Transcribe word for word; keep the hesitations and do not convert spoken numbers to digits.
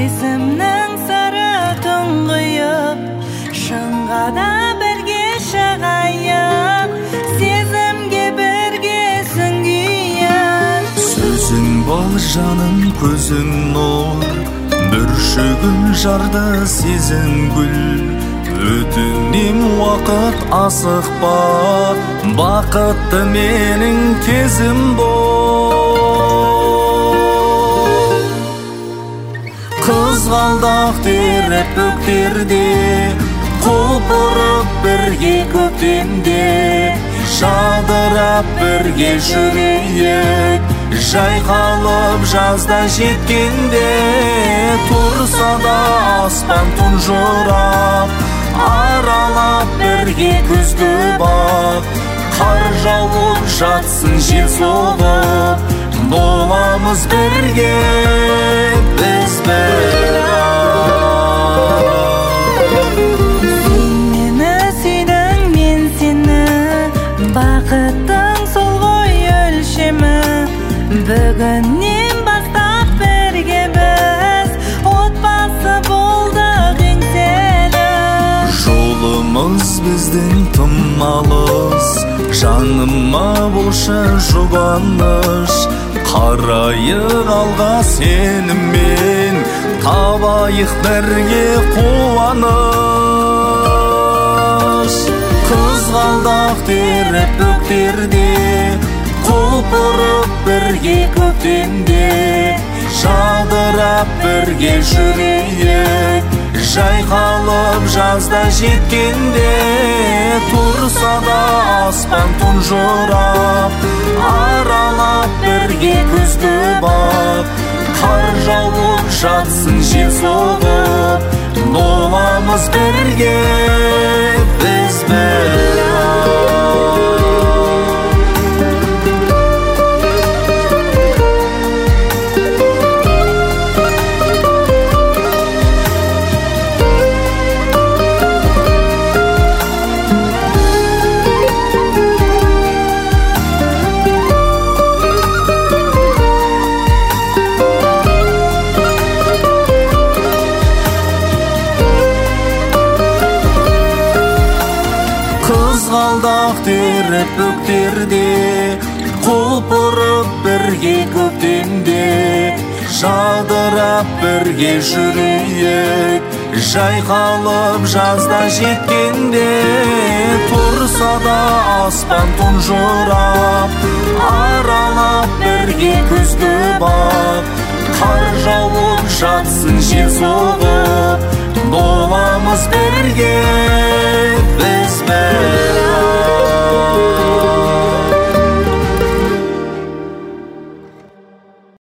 сезімнің сыры тұңғиық, шыңға да бірге шығайық, сезімге бірге сүңгиік. Сөзің бол жаным, көзің нұр, бүршігін жарды сезім гүл. Өтінем уақыт асықпа, бақытты менің кезім бол. Қызғалдақ теріп бөктерде, құлпырып бірге көктемде, жадырап бірге жүрейік, жайқалып жазда жеткенде. Тұрса да аспан тұнжырап, аралап бірге күзгі бақ, қар жауып жатсын жел соғып, боламыз бірге біз бір-ақ. Сен мені сүйдің, мен сені, бақыттың сол ғой өлшемі. Бүгіннен бастап бірге біз отбасы болдық еңселі. Жолымыз біздің тым алыс, жаныма болшы жұбаныш. Қарайық алға сеніммен, табайық бірге қуаныш. Қызғалдақ теріп бөктерде, құлпырып бірге көктемде, жадырап бірге жүрейік, жайқалып жазда жеткенде. Тұрса да аспан тұнжырап, аралап бірге күзгі бақ, қар жауып жатсын жел соғып, боламыз бірге біз бір-ақ. Қызғалдақ теріп бөктерде, құлпырып бірге көктемде, жадырап бірге жүрейік, жайқалып жазда жеткенде. Тұрса да аспан тұнжырап, аралап бірге күзгі бақ, қар жауып жатсын жел соғып, боламыз бірге